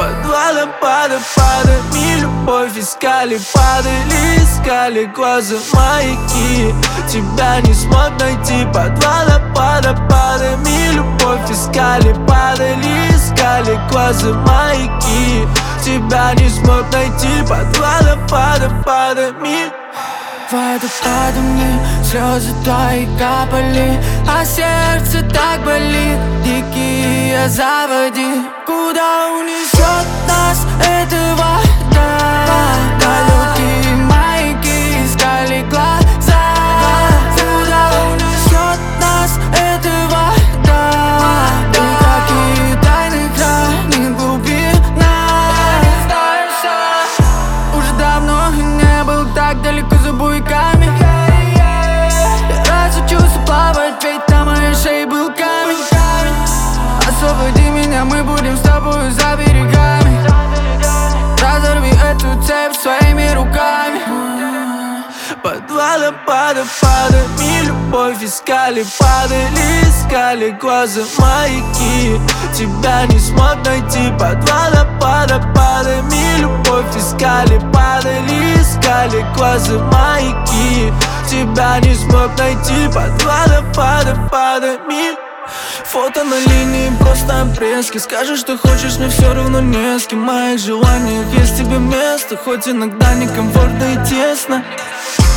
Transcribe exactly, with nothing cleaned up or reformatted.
Под водопадами любовь искали, падали, искали глаза маяки. Тебя не смог найти. Под водопадами любовь искали, падали, искали глаза маяки. Тебя не смог найти. Под водопадами. Водопадами слезы твои капали, а сердце так болит. Дикие заводи, куда унесет нас эта вода? Далекие маяки искали глаза. Куда унесет нас эта вода? И какие тайны хранит глубина? Уже давно не был так далеко за буйками. Я разучился плавать, ведь на моей шее был камень. Освободи меня, мы будем с тобой за берегами. Разорви эту цепь своими руками. Под водопадами любовь искали, падали, искали глаза маяки. Тебя не смог найти. Под водопадами любовь искали, падали, искали глаза маяки. Тебя не смог найти. Под водопадами. Фото на линии, просто обрезки. Скажешь, что хочешь, но все равно не с кем. В моих желаниях есть тебе место, хоть иногда некомфортно и тесно.